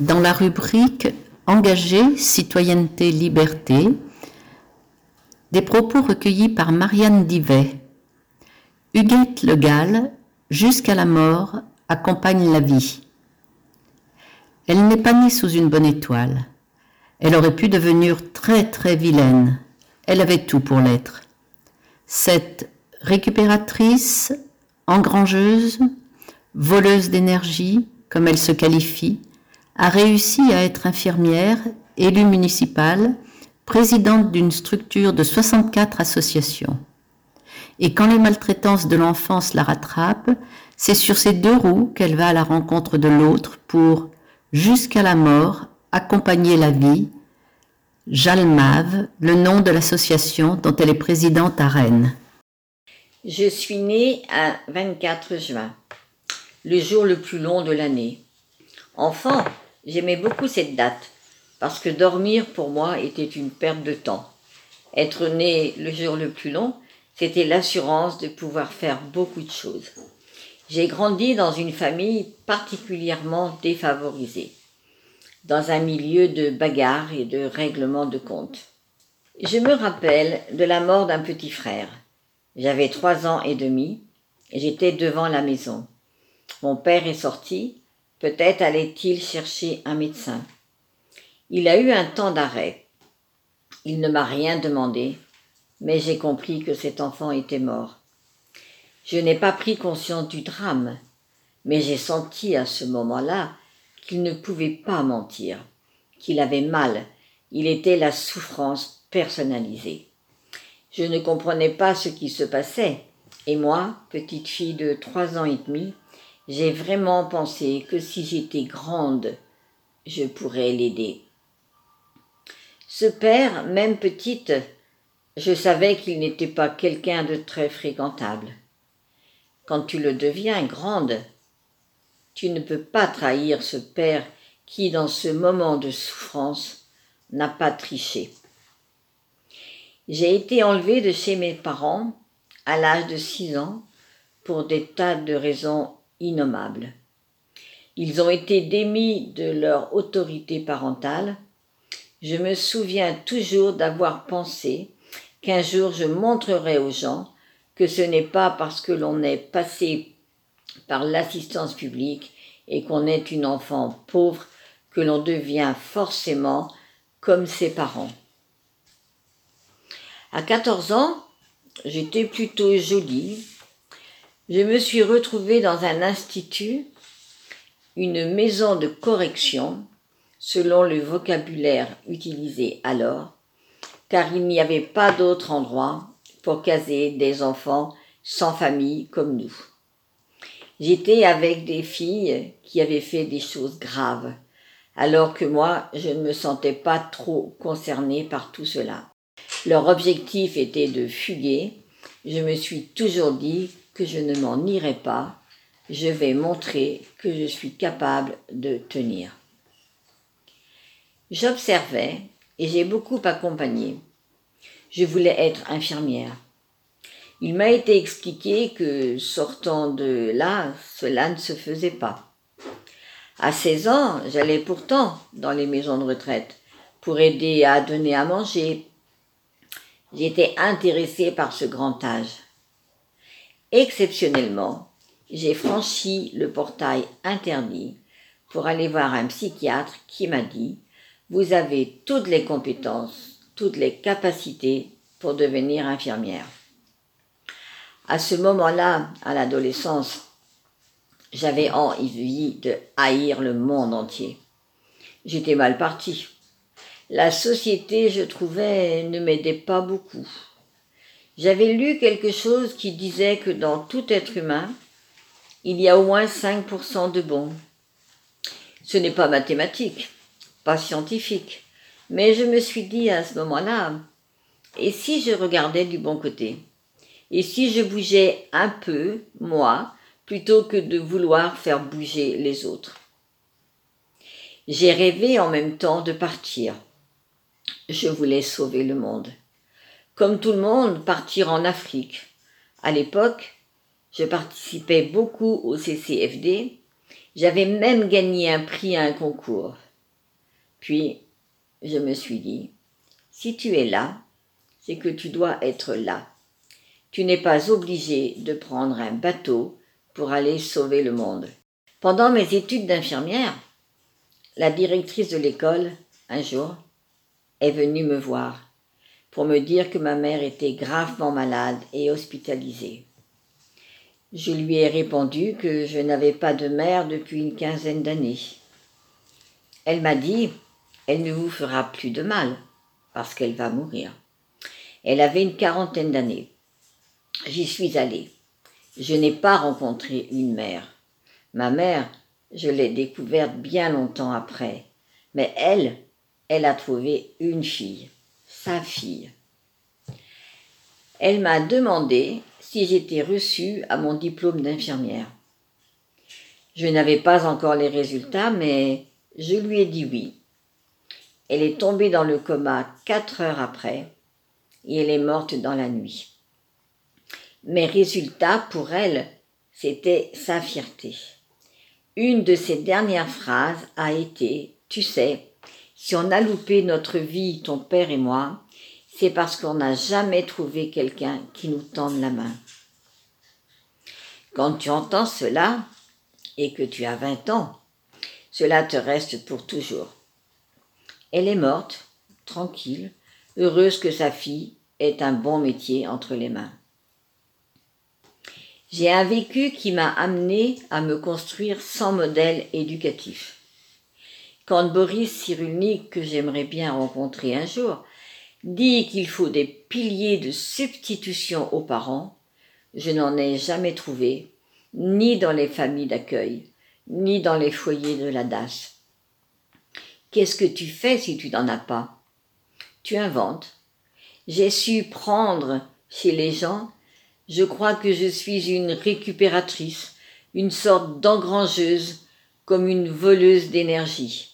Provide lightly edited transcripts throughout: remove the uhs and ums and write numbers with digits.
dans la rubrique Engagé, citoyenneté, liberté, des propos recueillis par Marianne Divet. Huguette Le Gall, jusqu'à la mort, accompagne la vie. Elle n'est pas née sous une bonne étoile. Elle aurait pu devenir très très vilaine. Elle avait tout pour l'être. Cette récupératrice, engrangeuse, voleuse d'énergie, comme elle se qualifie, a réussi à être infirmière, élue municipale, présidente d'une structure de 64 associations. Et quand les maltraitances de l'enfance la rattrapent, c'est sur ces deux roues qu'elle va à la rencontre de l'autre pour, jusqu'à la mort, accompagner la vie. Jalmave, le nom de l'association dont elle est présidente à Rennes. Je suis née un 24 juin, le jour le plus long de l'année. Enfant, j'aimais beaucoup cette date, parce que dormir pour moi était une perte de temps. Être né le jour le plus long, c'était l'assurance de pouvoir faire beaucoup de choses. J'ai grandi dans une famille particulièrement défavorisée, dans un milieu de bagarres et de règlements de comptes. Je me rappelle de la mort d'un petit frère. J'avais 3 ans et demi, et j'étais devant la maison. Mon père est sorti, peut-être allait-il chercher un médecin. Il a eu un temps d'arrêt. Il ne m'a rien demandé, mais j'ai compris que cet enfant était mort. Je n'ai pas pris conscience du drame, mais j'ai senti à ce moment-là qu'il ne pouvait pas mentir, qu'il avait mal, il était la souffrance personnalisée. Je ne comprenais pas ce qui se passait, et moi, petite fille de 3 ans et demi, j'ai vraiment pensé que si j'étais grande, je pourrais l'aider. Ce père, même petite, je savais qu'il n'était pas quelqu'un de très fréquentable. Quand tu le deviens grande, tu ne peux pas trahir ce père qui, dans ce moment de souffrance, n'a pas triché. J'ai été enlevée de chez mes parents à l'âge de 6 ans pour des tas de raisons innommables. Ils ont été démis de leur autorité parentale. Je me souviens toujours d'avoir pensé qu'un jour je montrerai aux gens que ce n'est pas parce que l'on est passé par l'assistance publique et qu'on est une enfant pauvre que l'on devient forcément comme ses parents. À 14 ans, j'étais plutôt jolie. Je me suis retrouvée dans un institut, une maison de correction, selon le vocabulaire utilisé alors, car il n'y avait pas d'autre endroit pour caser des enfants sans famille comme nous. J'étais avec des filles qui avaient fait des choses graves, alors que moi, je ne me sentais pas trop concernée par tout cela. Leur objectif était de fuguer. Je me suis toujours dit que je ne m'en irais pas. Je vais montrer que je suis capable de tenir. J'observais et j'ai beaucoup accompagné. Je voulais être infirmière. Il m'a été expliqué que, sortant de là, cela ne se faisait pas. À 16 ans, j'allais pourtant dans les maisons de retraite pour aider à donner à manger. J'étais intéressée par ce grand âge. Exceptionnellement, j'ai franchi le portail interdit pour aller voir un psychiatre qui m'a dit « Vous avez toutes les compétences, toutes les capacités pour devenir infirmière. » À ce moment-là, à l'adolescence, j'avais envie de haïr le monde entier. J'étais mal partie. La société, je trouvais, ne m'aidait pas beaucoup. J'avais lu quelque chose qui disait que dans tout être humain, il y a au moins 5% de bons. Ce n'est pas mathématique, pas scientifique, mais je me suis dit à ce moment-là, et si je regardais du bon côté ? Et si je bougeais un peu, moi, plutôt que de vouloir faire bouger les autres ? J'ai rêvé en même temps de partir. Je voulais sauver le monde. Comme tout le monde, partir en Afrique. À l'époque, je participais beaucoup au CCFD. J'avais même gagné un prix à un concours. Puis, je me suis dit, si tu es là, c'est que tu dois être là. Tu n'es pas obligé de prendre un bateau pour aller sauver le monde. Pendant mes études d'infirmière, la directrice de l'école, un jour, est venue me voir pour me dire que ma mère était gravement malade et hospitalisée. Je lui ai répondu que je n'avais pas de mère depuis une quinzaine d'années. Elle m'a dit « Elle ne vous fera plus de mal, parce qu'elle va mourir. » Elle avait une quarantaine d'années. J'y suis allée. Je n'ai pas rencontré une mère. Ma mère, je l'ai découverte bien longtemps après. Mais elle a trouvé une fille, sa fille. Elle m'a demandé si j'étais reçue à mon diplôme d'infirmière. Je n'avais pas encore les résultats, mais je lui ai dit oui. Elle est tombée dans le coma 4 heures après et elle est morte dans la nuit. Mes résultats, pour elle, c'était sa fierté. Une de ses dernières phrases a été « Tu sais, si on a loupé notre vie, ton père et moi, c'est parce qu'on n'a jamais trouvé quelqu'un qui nous tende la main. » Quand tu entends cela et que tu as 20 ans, cela te reste pour toujours. Elle est morte, tranquille, heureuse que sa fille ait un bon métier entre les mains. J'ai un vécu qui m'a amené à me construire sans modèle éducatif. Quand Boris Cyrulnik, que j'aimerais bien rencontrer un jour, dit qu'il faut des piliers de substitution aux parents, je n'en ai jamais trouvé, ni dans les familles d'accueil, ni dans les foyers de la DAS. Qu'est-ce que tu fais si tu n'en as pas? Tu inventes. J'ai su prendre chez les gens. Je crois que je suis une récupératrice, une sorte d'engrangeuse, comme une voleuse d'énergie.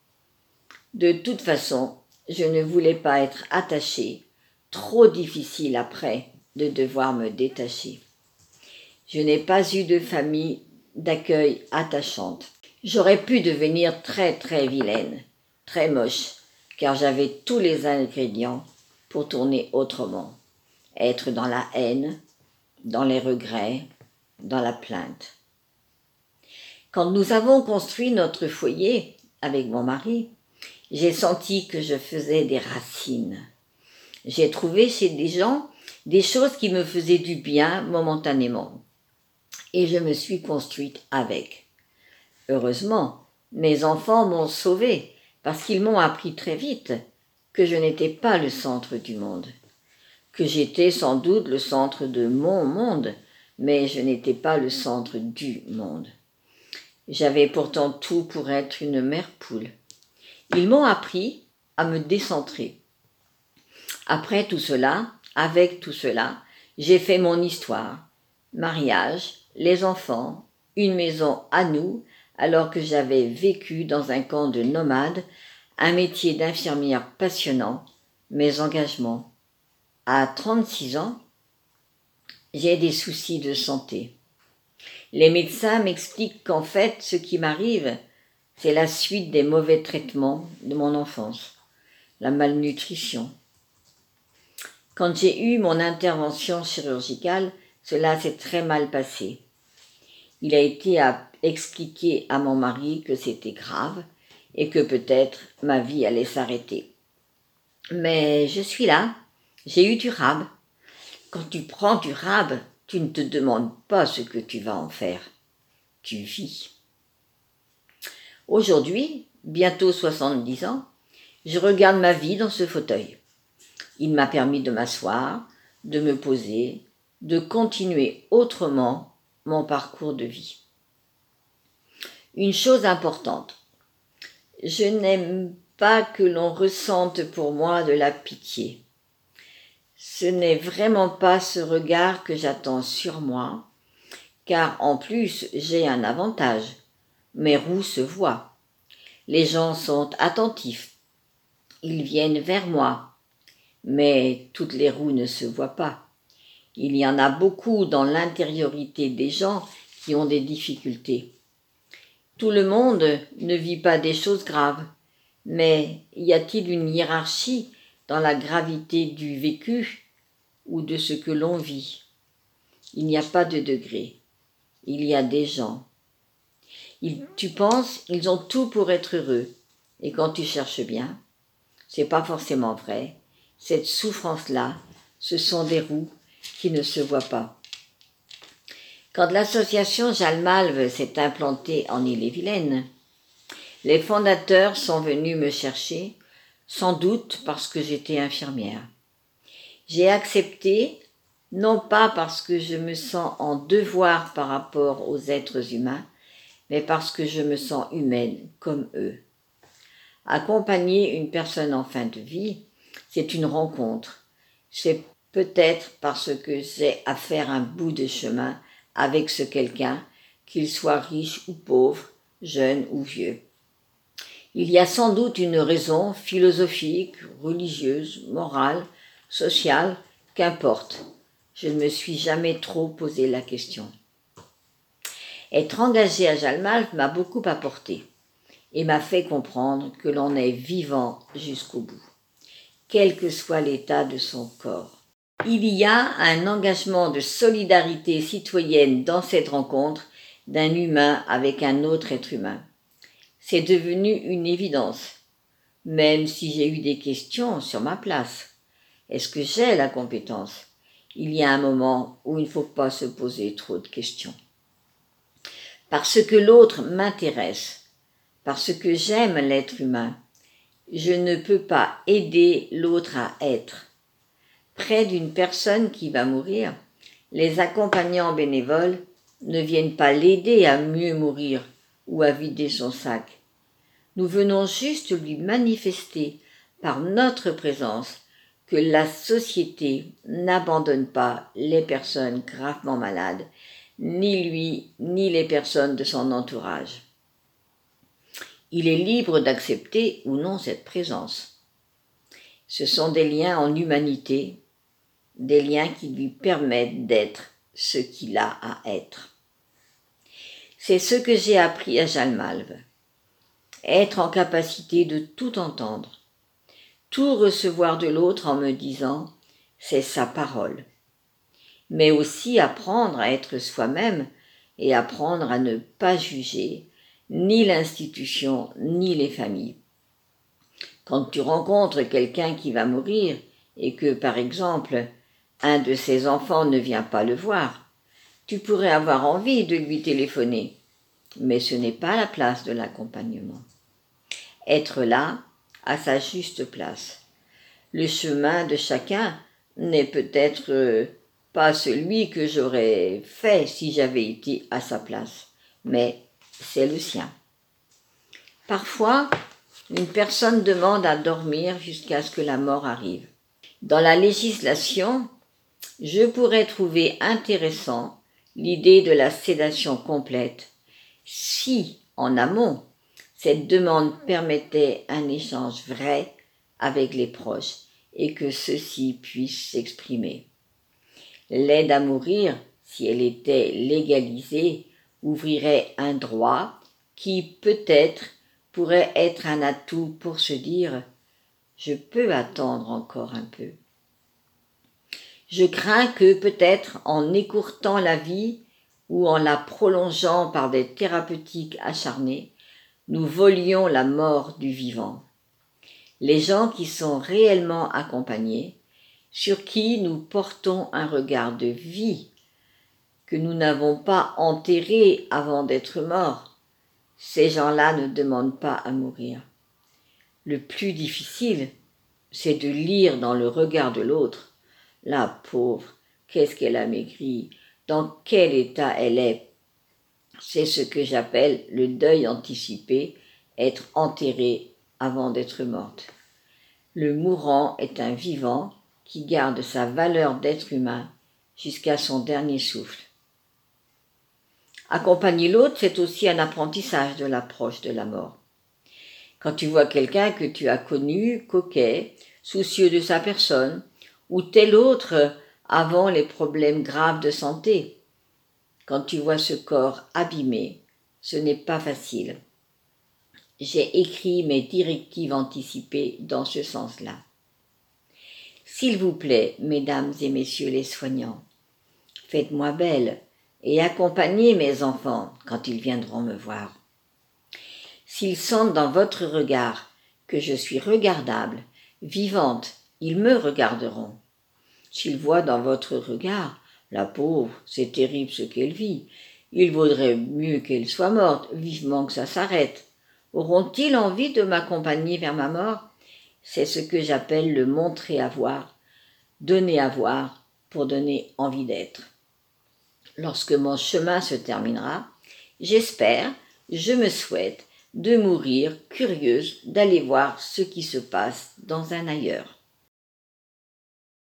De toute façon, je ne voulais pas être attachée, trop difficile après de devoir me détacher. Je n'ai pas eu de famille d'accueil attachante. J'aurais pu devenir très très vilaine, très moche, car j'avais tous les ingrédients pour tourner autrement. Être dans la haine, dans les regrets, dans la plainte. Quand nous avons construit notre foyer avec mon mari, j'ai senti que je faisais des racines. J'ai trouvé chez des gens des choses qui me faisaient du bien momentanément. Et je me suis construite avec. Heureusement, mes enfants m'ont sauvée parce qu'ils m'ont appris très vite que je n'étais pas le centre du monde, que j'étais sans doute le centre de mon monde, mais je n'étais pas le centre du monde. J'avais pourtant tout pour être une mère poule. Ils m'ont appris à me décentrer. Après tout cela, avec tout cela, j'ai fait mon histoire. Mariage, les enfants, une maison à nous, alors que j'avais vécu dans un camp de nomades, un métier d'infirmière passionnant, mes engagements. À 36 ans, j'ai des soucis de santé. Les médecins m'expliquent qu'en fait, ce qui m'arrive, c'est la suite des mauvais traitements de mon enfance, la malnutrition. Quand j'ai eu mon intervention chirurgicale, cela s'est très mal passé. Il a été à expliquer à mon mari que c'était grave et que peut-être ma vie allait s'arrêter. Mais je suis là, j'ai eu du rab. Quand tu prends du rab, tu ne te demandes pas ce que tu vas en faire. Tu vis. Aujourd'hui, bientôt 70 ans, je regarde ma vie dans ce fauteuil. Il m'a permis de m'asseoir, de me poser, de continuer autrement mon parcours de vie. Une chose importante, je n'aime pas que l'on ressente pour moi de la pitié. Ce n'est vraiment pas ce regard que j'attends sur moi, car en plus j'ai un avantage. Mes roues se voient. Les gens sont attentifs. Ils viennent vers moi. Mais toutes les roues ne se voient pas. Il y en a beaucoup dans l'intériorité des gens qui ont des difficultés. Tout le monde ne vit pas des choses graves, Mais y a-t-il une hiérarchie dans la gravité du vécu ou de ce que l'on vit? Il n'y a pas de degré. Il y a des gens. Tu penses, ils ont tout pour être heureux. Et quand tu cherches bien, c'est pas forcément vrai. Cette souffrance-là, ce sont des roues qui ne se voient pas. Quand l'association Jalmalve s'est implantée en Ille-et-Vilaine, les fondateurs sont venus me chercher, sans doute parce que j'étais infirmière. J'ai accepté, non pas parce que je me sens en devoir par rapport aux êtres humains, mais parce que je me sens humaine comme eux. Accompagner une personne en fin de vie, c'est une rencontre. C'est peut-être parce que j'ai à faire un bout de chemin avec ce quelqu'un, qu'il soit riche ou pauvre, jeune ou vieux. Il y a sans doute une raison philosophique, religieuse, morale, sociale, qu'importe. Je ne me suis jamais trop posé la question. Être engagé à Jalmalve m'a beaucoup apporté et m'a fait comprendre que l'on est vivant jusqu'au bout, quel que soit l'état de son corps. Il y a un engagement de solidarité citoyenne dans cette rencontre d'un humain avec un autre être humain. C'est devenu une évidence, même si j'ai eu des questions sur ma place. Est-ce que j'ai la compétence? Il y a un moment où il ne faut pas se poser trop de questions. Parce que l'autre m'intéresse, parce que j'aime l'être humain, je ne peux pas aider l'autre à être. Près d'une personne qui va mourir, les accompagnants bénévoles ne viennent pas l'aider à mieux mourir ou à vider son sac. Nous venons juste lui manifester par notre présence que la société n'abandonne pas les personnes gravement malades, ni lui, ni les personnes de son entourage. Il est libre d'accepter ou non cette présence. Ce sont des liens en humanité, des liens qui lui permettent d'être ce qu'il a à être. C'est ce que j'ai appris à Jalmalve. Être en capacité de tout entendre, tout recevoir de l'autre en me disant « c'est sa parole », mais aussi apprendre à être soi-même et apprendre à ne pas juger ni l'institution ni les familles. Quand tu rencontres quelqu'un qui va mourir et que, par exemple, un de ses enfants ne vient pas le voir, tu pourrais avoir envie de lui téléphoner, mais ce n'est pas la place de l'accompagnement. Être là, à sa juste place. Le chemin de chacun n'est peut-être pas celui que j'aurais fait si j'avais été à sa place, mais c'est le sien. Parfois, une personne demande à dormir jusqu'à ce que la mort arrive. Dans la législation, je pourrais trouver intéressant l'idée de la sédation complète si, en amont, cette demande permettait un échange vrai avec les proches et que ceux-ci puissent s'exprimer. L'aide à mourir, si elle était légalisée, ouvrirait un droit qui, peut-être, pourrait être un atout pour se dire « je peux attendre encore un peu ». Je crains que, peut-être, en écourtant la vie ou en la prolongeant par des thérapeutiques acharnées, nous volions la mort du vivant. Les gens qui sont réellement accompagnés, sur qui nous portons un regard de vie, que nous n'avons pas enterré avant d'être morts, ces gens-là ne demandent pas à mourir. Le plus difficile, c'est de lire dans le regard de l'autre « la pauvre, qu'est-ce qu'elle a maigri, dans quel état elle est ?» C'est ce que j'appelle le deuil anticipé, être enterré avant d'être morte. Le mourant est un vivant qui garde sa valeur d'être humain jusqu'à son dernier souffle. Accompagner l'autre, c'est aussi un apprentissage de l'approche de la mort. Quand tu vois quelqu'un que tu as connu, coquet, soucieux de sa personne, ou tel autre avant les problèmes graves de santé, quand tu vois ce corps abîmé, ce n'est pas facile. j'ai écrit mes directives anticipées dans ce sens-là. S'il vous plaît, mesdames et messieurs les soignants, faites-moi belle et accompagnez mes enfants quand ils viendront me voir. S'ils sentent dans votre regard que je suis regardable, vivante, ils me regarderont. S'ils voient dans votre regard, la pauvre, c'est terrible ce qu'elle vit, il vaudrait mieux qu'elle soit morte, vivement que ça s'arrête. Auront-ils envie de m'accompagner vers ma mort? C'est ce que j'appelle le montrer à voir, donner à voir pour donner envie d'être. Lorsque mon chemin se terminera, j'espère, je me souhaite de mourir curieuse d'aller voir ce qui se passe dans un ailleurs.